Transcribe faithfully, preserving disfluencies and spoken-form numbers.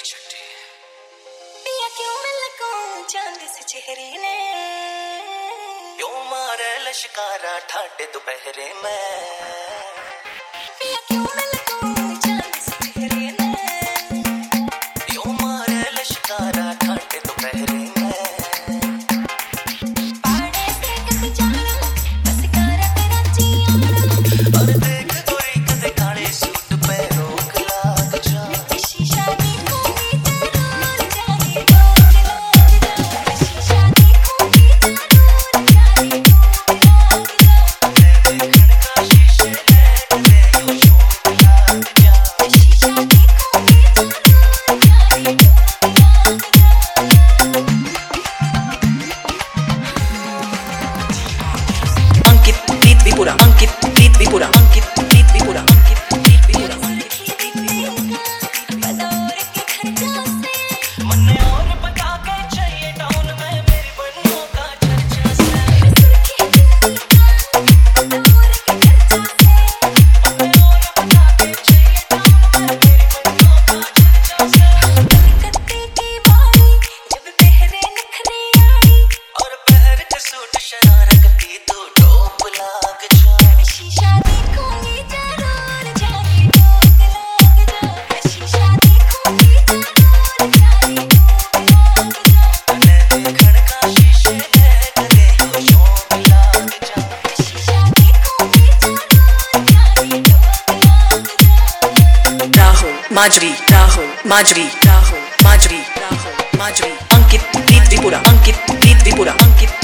पिया क्यों मैं लगूं चांद से चेहरे ने, क्यों मारे लश्कारा ठाटे दोपहरे में। पिया क्यों मैं लगूं चांद से चेहरे ने, क्यों मारे लश्कारा ठाटे दोपहरे में। पाड़े से कद जाना बस कारा तेरा जियाना, और देख गोरी कद काले सूट पे रोक लाग जा। शीशा देखूंगी जरूर जाने रोक लाग जा, शीशा देखूंगी जरूर जाने रोक लाग जा, देखने का शीशे में तेरे शौक लाग जा। शीशा देखूंगी जरूर जाने रोक लाग जा। अंकित प्रीत विपुरा, अंकित प्रीत विपुरा, अंकित प्रीत विपुरा, अंकित प्रीत विपुरा, अंकित प्रीत विपुरा। बदौर के खर्चों से मन्ने और बता के चाहिए टाउन में मेरी बनियों का चर्चा से। सुर्खी दिल्ली का बदौर के खर्चों से, मन्ने और बता के चाहिए टाउन में मेरी बनियों का चर्चा से। कलकत्ते की बाड़ी जब पहरे नखरे आड़ी, और पहर के सूट शरारती तू टोप लाग जा। शीशा देखूंगी जरूर जाने रोक लाग जा, शीशा देखूंगी जरूर जाने रोक लाग जा, मन्ने देखने का शीशे में तेरे शौक लाग जा। शीशा देखूंगी जरूर जाने रोक लाग जा। राहुल माजरी, राहुल माजरी, राहुल माजरी, राहुल माजरी। अंकित प्रीत विपुरा, अंकित प्रीत विपुरा, अंकित